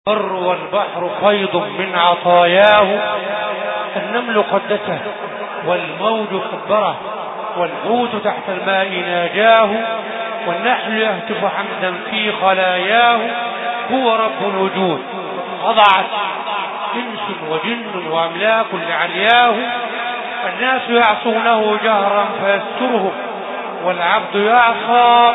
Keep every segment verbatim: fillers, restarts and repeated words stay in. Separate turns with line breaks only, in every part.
البر والبحر فيض من عطاياه، النمل قدسه والموج كبره، والحوت تحت الماء ناجاه، والنحل يهتف حمدا في خلاياه. هو رب الوجود خضعت إنس وجن وأملاك لعلياه، الناس يعصونه جهرا فيستره، والعبد يعصى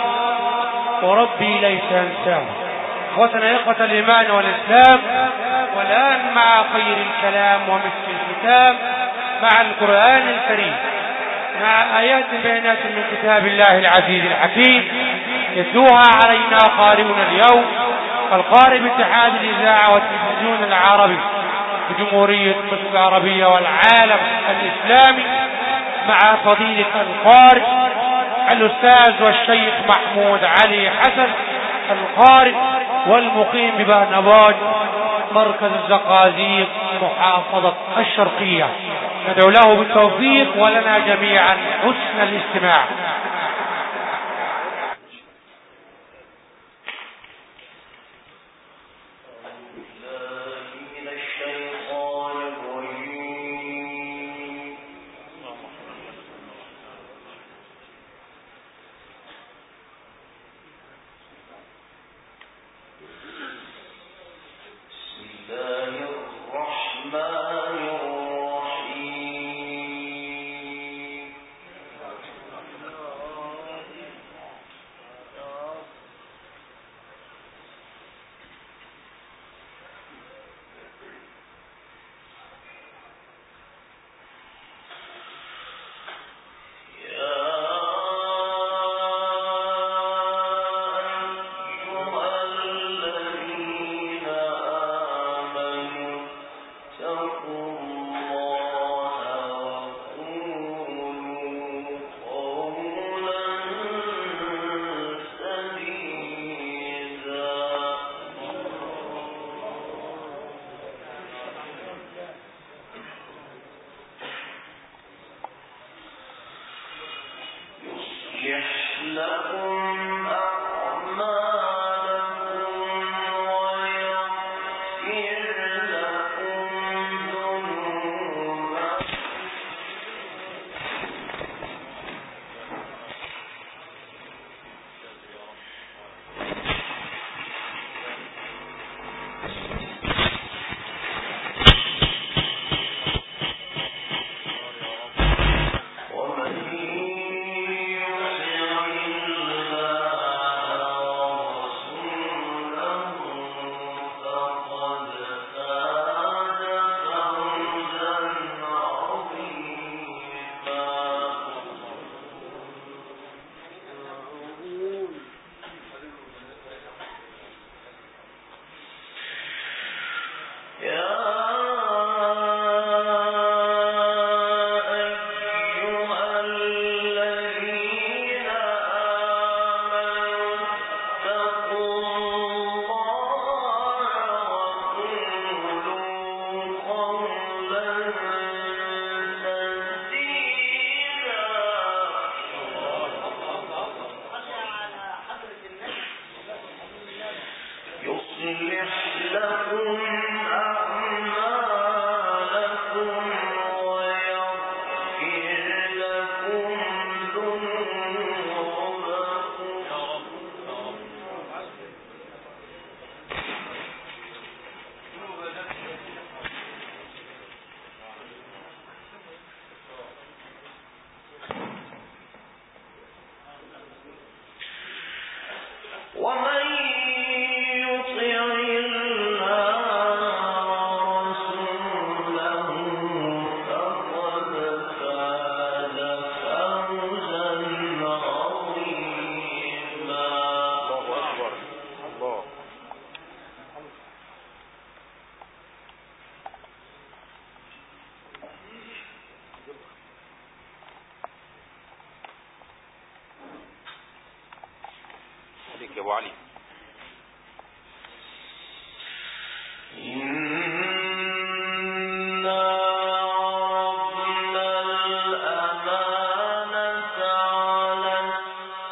وربي ليس ينساه. اخوتنا اخوة الايمان والاسلام، والان مع خير الكلام ومسك الختام مع القرآن الكريم، مع ايات بينات من كتاب الله العزيز الحكيم يتلوها علينا قارئنا اليوم القارئ باتحاد الاذاعة والتلفزيون العربي بجمهورية مصر العربية والعالم الاسلامي، مع فضيلة القارئ الأستاذ والشيخ محمود علي حسن القارئ والمقيم ببهنباج مركز الزقازيق محافظة الشرقية. ندعو له بالتوفيق ولنا جميعا حسن الاستماع.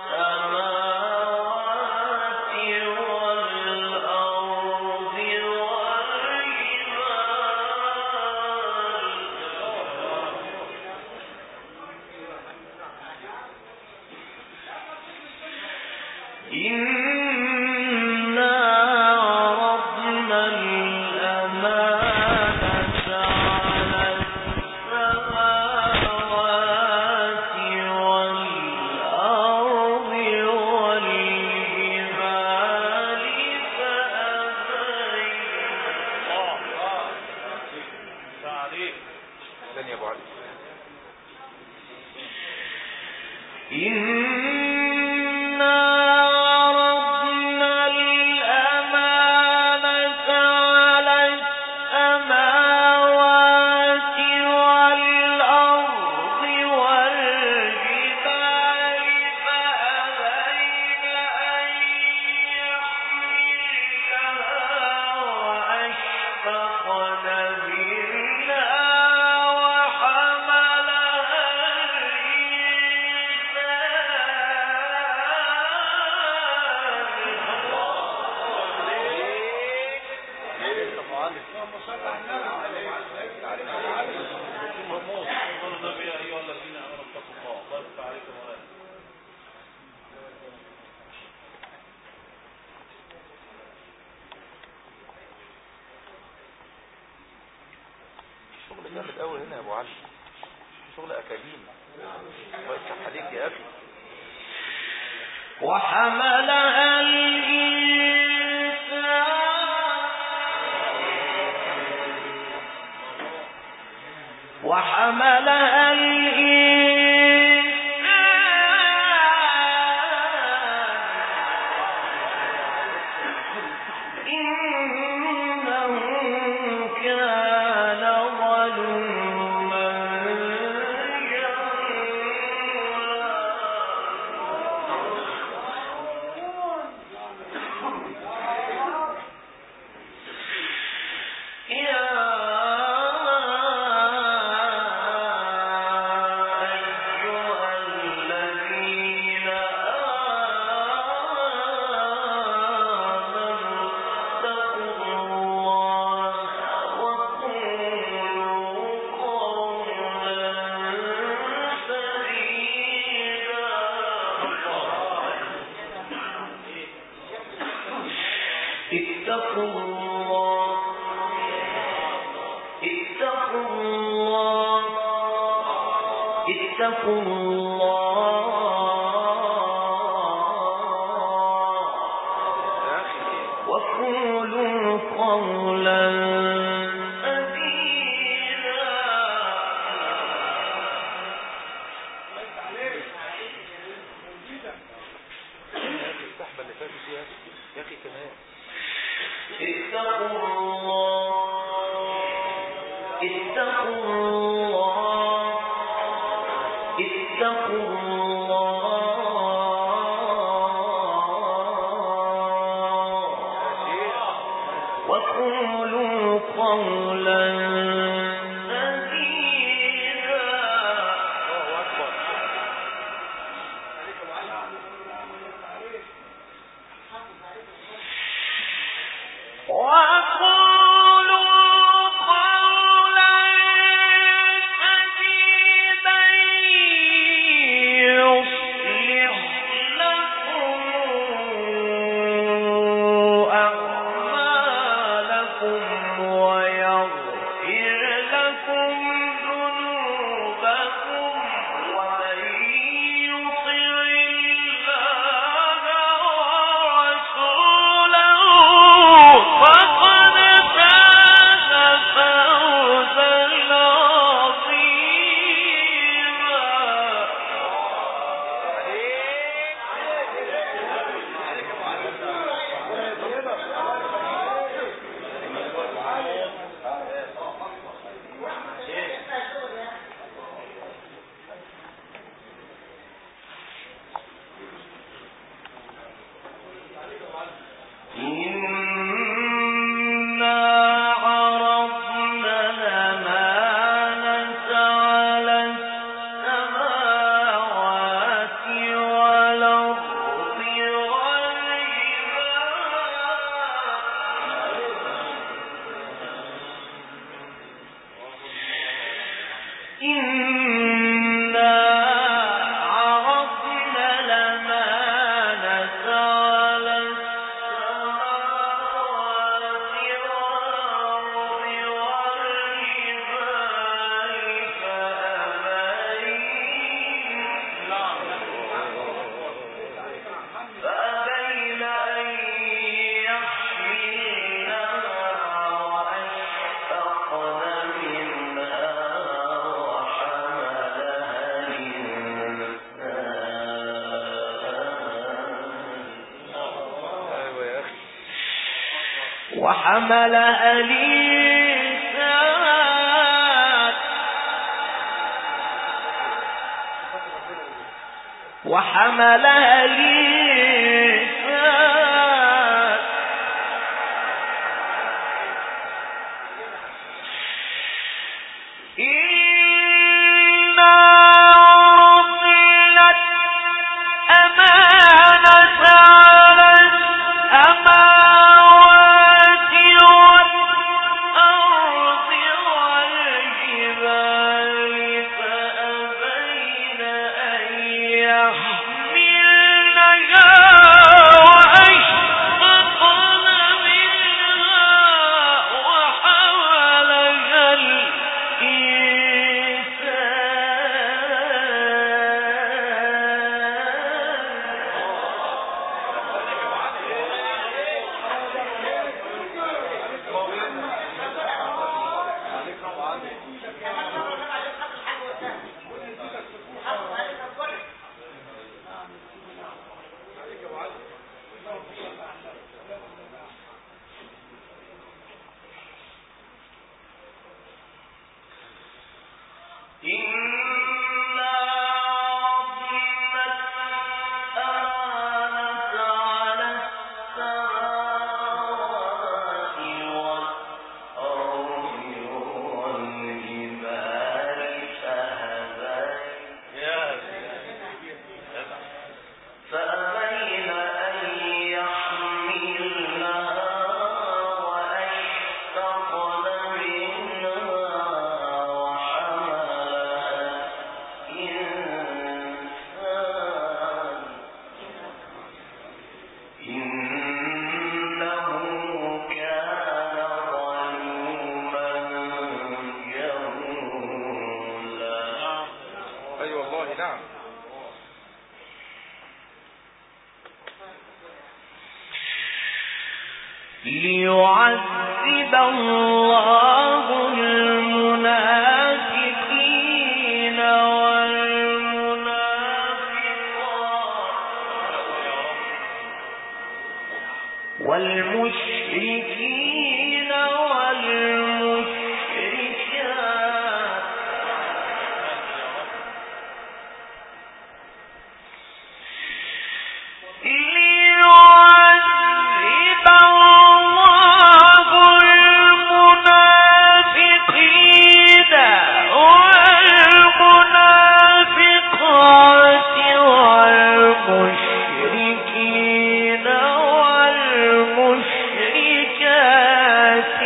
الأرض جامد قوي هنا يا ابو علي، شغل اكاديمي. الله يفتح عليك يا اخي.
وحملها الإنسان وحملها الإنسان إنه كان ظلوما اتقوا الله اتقوا الله اتقوا الله وقولوا قولا سديدا.
السحبه اللي فاتت دي يا اخي كمان.
اتقوا الله اتقوا الله اتقوا الله وقولوا قولا سديدا. وحملها الإنسان وحملها الإنسان
نعم.
ليعذب الله المنافقين والمنافقات والمشركين والمشركات ليعذب الله المنافقين والمنافقات والمشركين والمشركات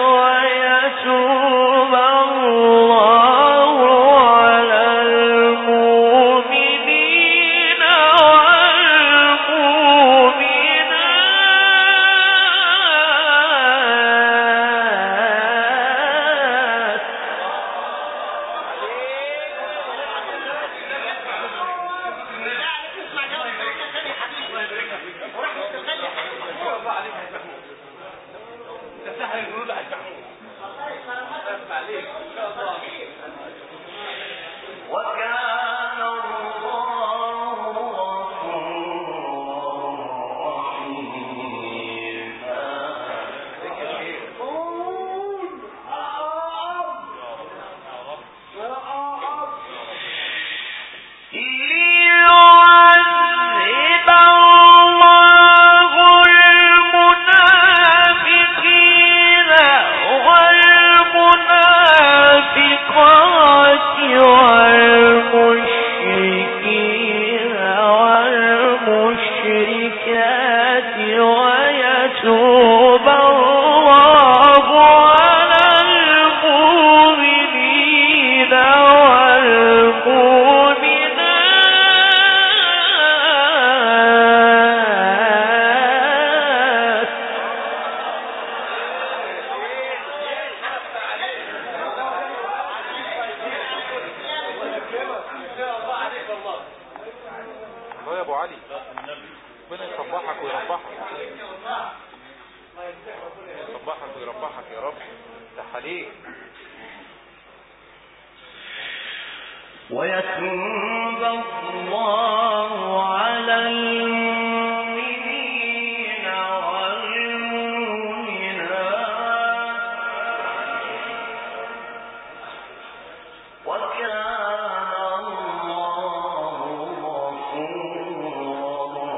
ويتوب الله على المؤمنين والمؤمنات. وكان الله غفورا ليعذب الله المنافقين والمنافقات والمشركين والمشركات ويتوب الله على المؤمنين والمؤمنات.
الله يا ابو علي، ربنا يصبحك ويربحك، يصبحك ويربحك يا رب. افتح عليك.
ويتوب الله على المؤمنين والمؤمنات وكان الله غفورا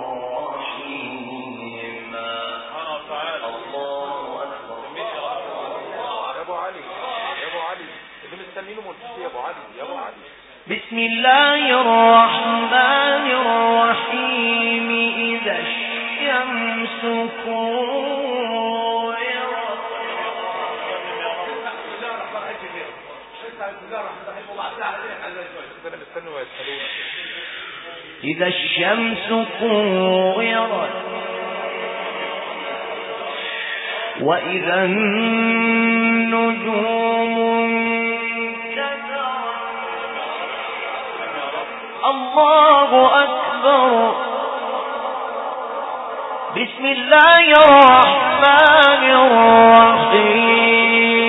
رحيما. الله أكبر.
يا ابو علي، يا ابو علي اللي مستنينه ملتزم. يا ابو علي، يا ابو علي.
بسم الله الرحمن الرحيم. إذا الشمس كورت. إذا الشمس كورت وإذا النجوم انكدرت. الله أكبر. بسم الله الرحمن الرحيم.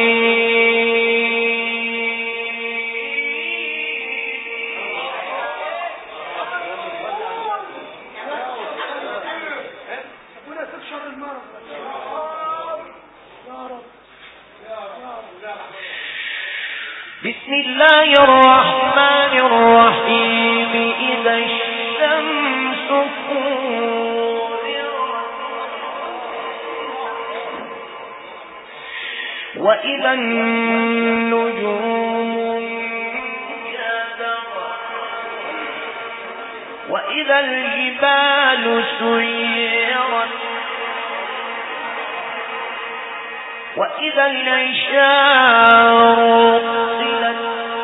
بسم الله الرحمن الرحيم. إذا الشمس كورت وإذا النجوم انكدرت وإذا الجبال سيرت وإذا العشار عطلت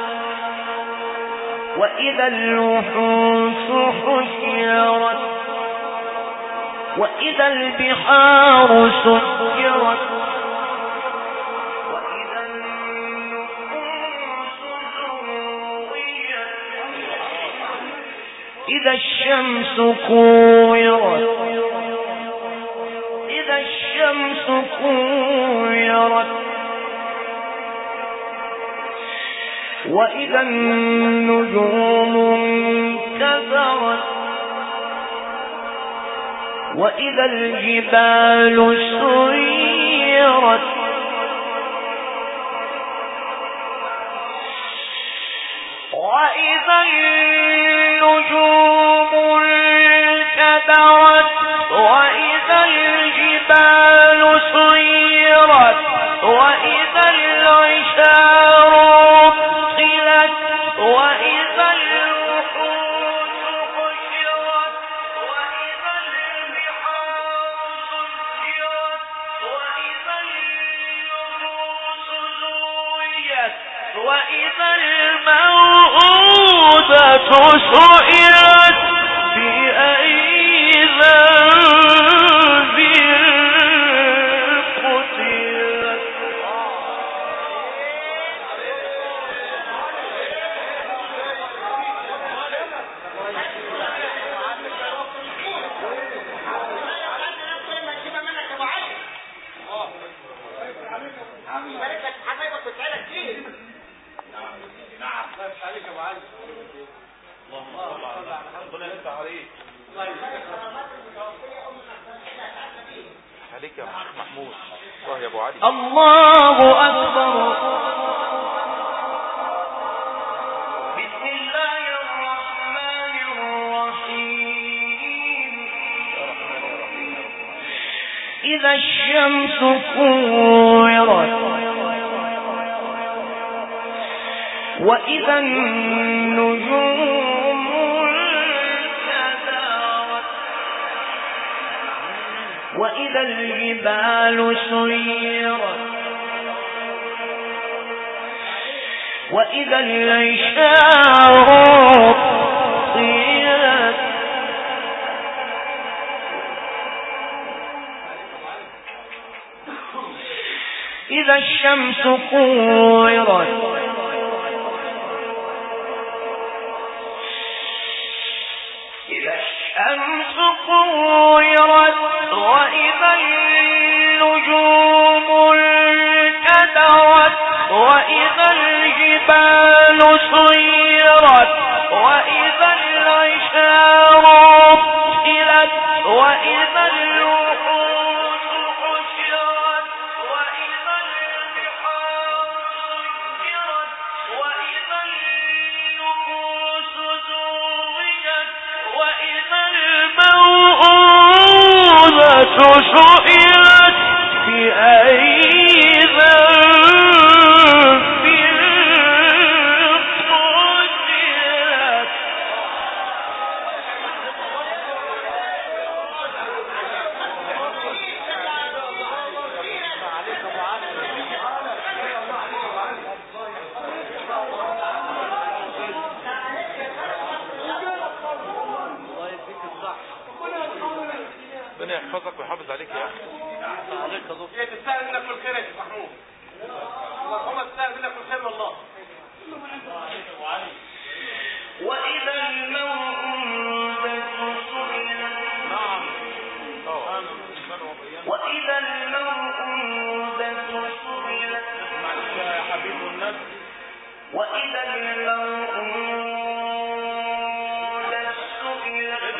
وإذا الوحوش حشرت وإذا البحار سجرت وإذا النفوس زوجت إذا الشمس كورت إذا الشمس كورت وإذا النجوم انكدرت وإذا الجبال سيرت وإذا النجوم انكدرت وإذا الجبال سيرت وإذا العشار عطلت وإذا الوحوش حشرت وإذا البحار سجرت وإذا النفوس زوجت وإذا الموءودة سئلت بأي ذنب قتلت.
عليك يا محمود. الله يا ابو علي.
الله أكبر. بسم الله الرحمن الرحيم. إذا الشمس كورت وإذا النجوم انكدرت وإذا الجبال سيرت وإذا العشار عطلت إذا الشمس كورت إذا الشمس كورت وإذا النجوم انكدرت وإذا الجبال سيرت وإذا العشار عطلت وإذا الوحوش حشرت وإذا البحار سجرت وإذا النفوس زوجت وإذا الموءودة سئلت بأي ذنب قتلت.
ربنا يحفظك ويحافظ عليك يا اخي. عليك يا دكتور. هي تستاهل منك كل خير يا شيخ محمود. اللهم تستاهل منك كل خير والله.
وإذا الموءودة سئلت.
نعم.
وإذا الموءودة سئلت.
معلش يا حبيب النبي.
وإذا الموءودة سئلت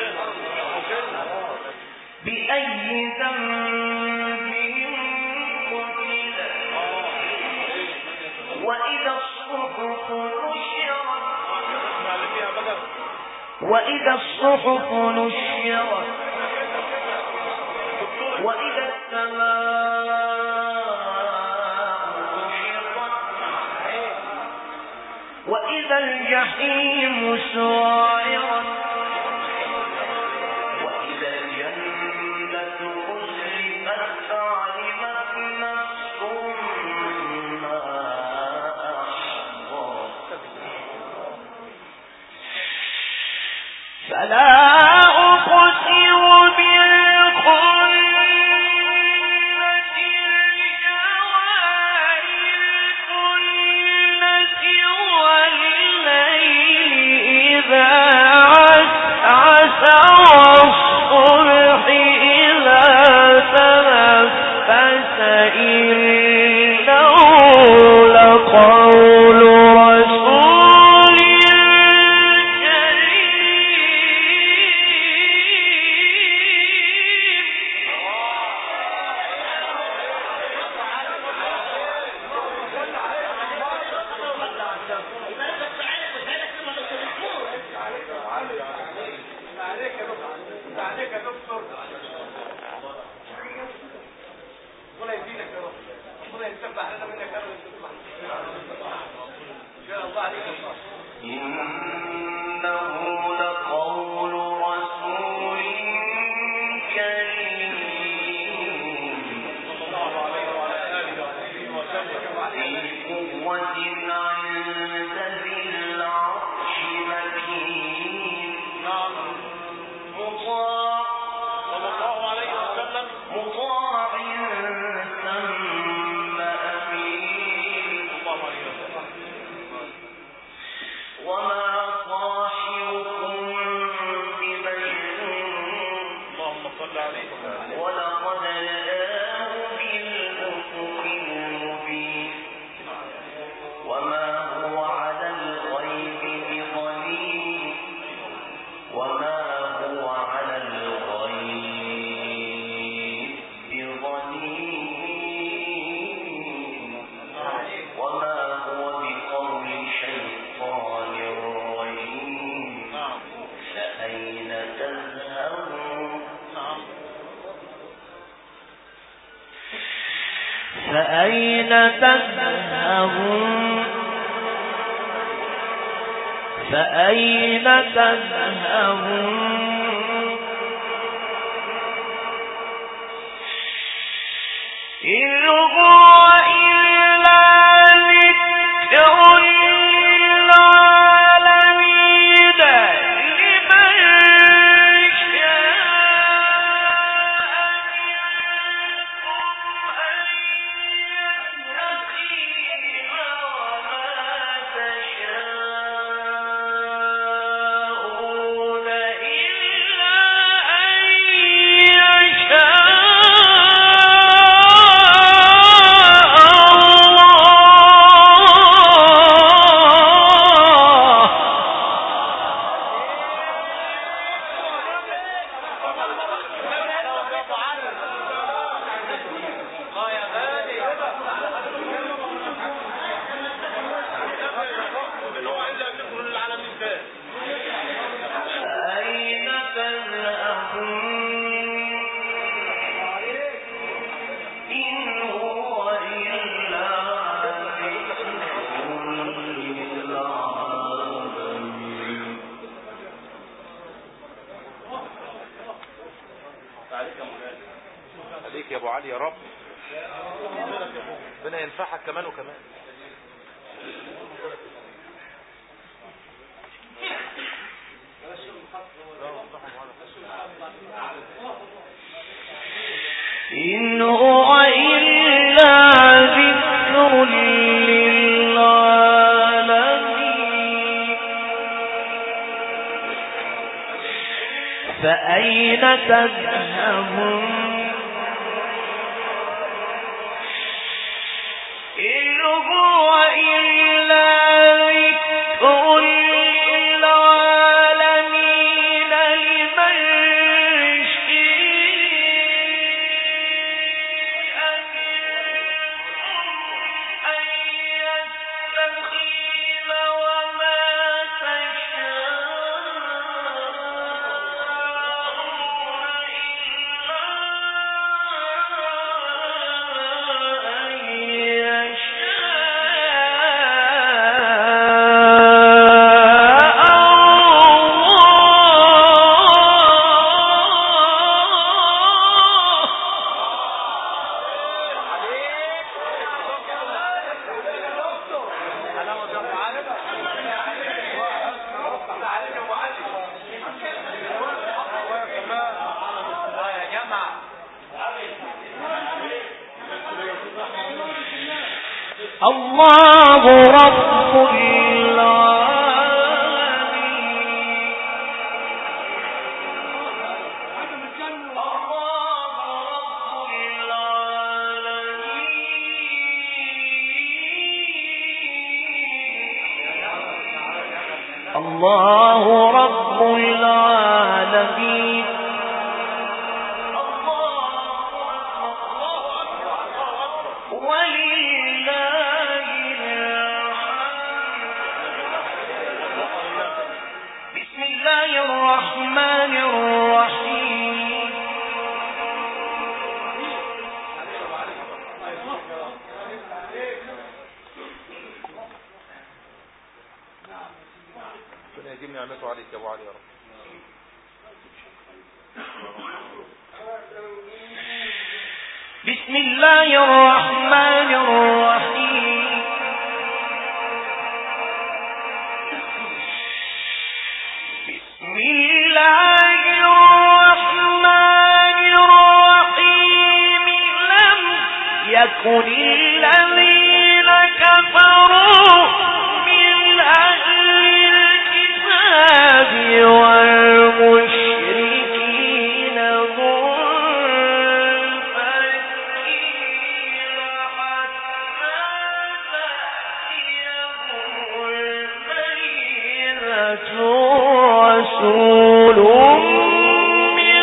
بأي ذنب قتلت وإذا الصحف نشرت وإذا الصحف نشرت وإذا السماء كشطت وإذا الجحيم سعرت وإذا الجنة أزلفت علمت نفس ما أحضرت. فلا أقسم بالخنس الجوار الكنس والليل إذا عسعس. فأين تذهبون فأين تذهبون إن هو إلا ذكر للعالمين لمن
عليك يا ابو علي يا رب، ربنا ينفعك كمان وكمان.
إن هو إلا ذكر للعالمين فأين تذهبون إن هو إلا ذكر للعالمين لمن شاء منكم أن يستقيم وما الله رب العالمين الله رب العالمين ولله بسم الله الرحمن الرحيم
يديم نعمته عليك يا ابو علي يا رب.
بسم الله الرحمن الرحيم. بسم الله الرحمن الرحيم. لم يكن الذين كفروا من أهل الكتاب والمشركين منفكين حتى تأتيهم البينة. رسول من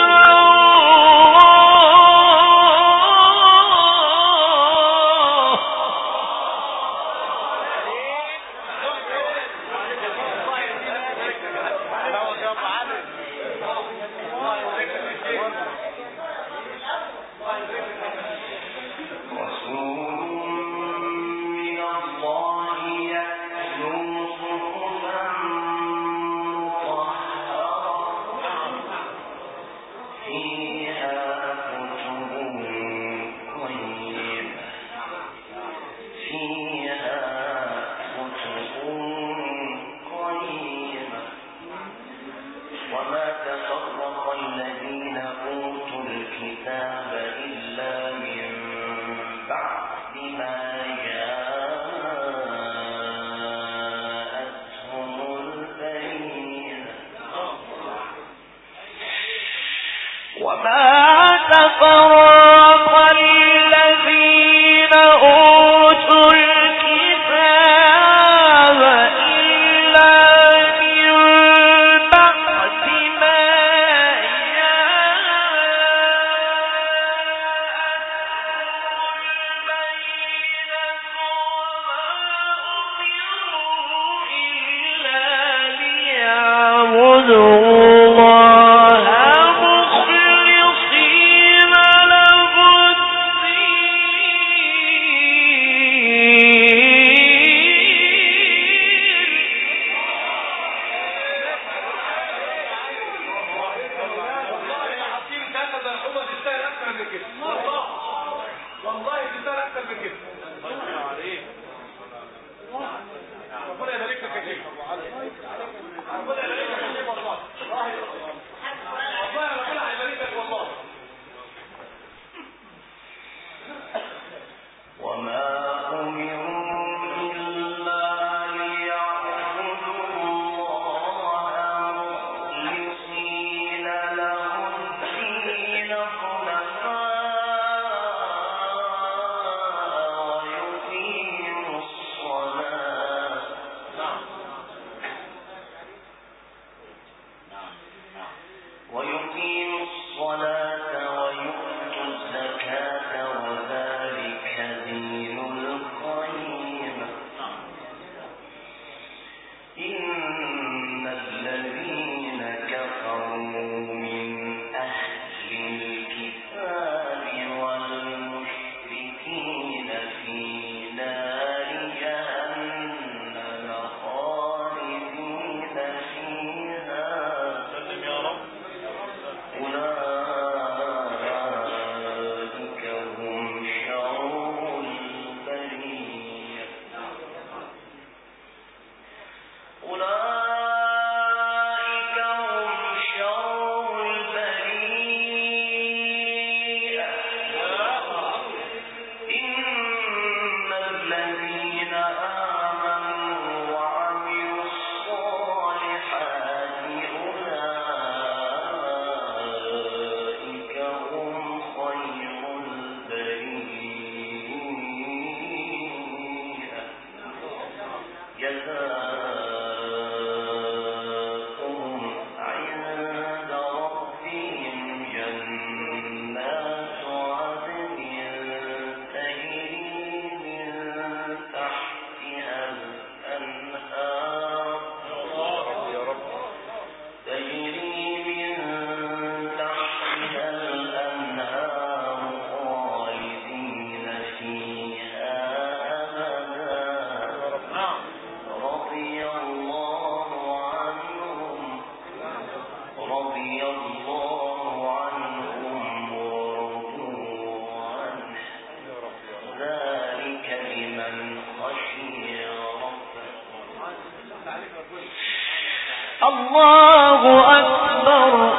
الله أكبر.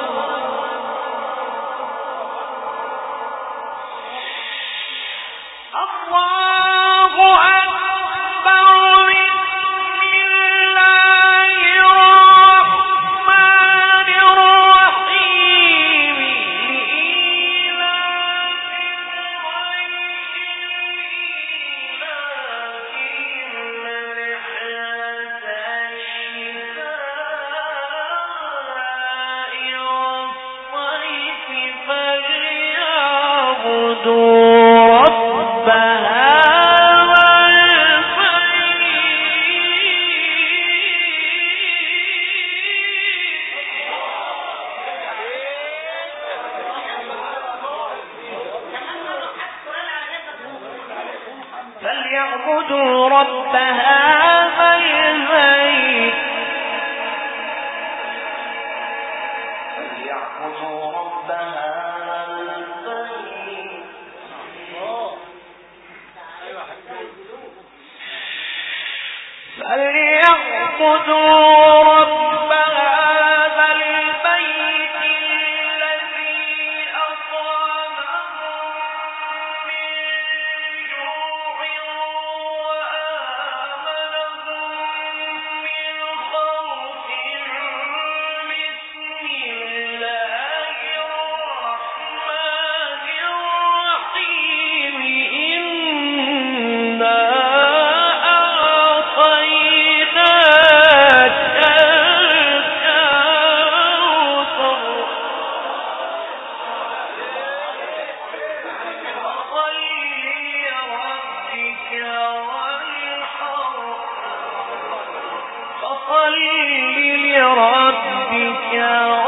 فليعبدوا رب هذا البيت فليعبدوا رب هذا البيت فليعبدوا رب هذا البيت الذي أطعمهم من جوع وآمنهم من خوف. بسم الله الرحمن الرحيم. إنا أعطيناك الكوثر فصل لربك وانحر فصل لربك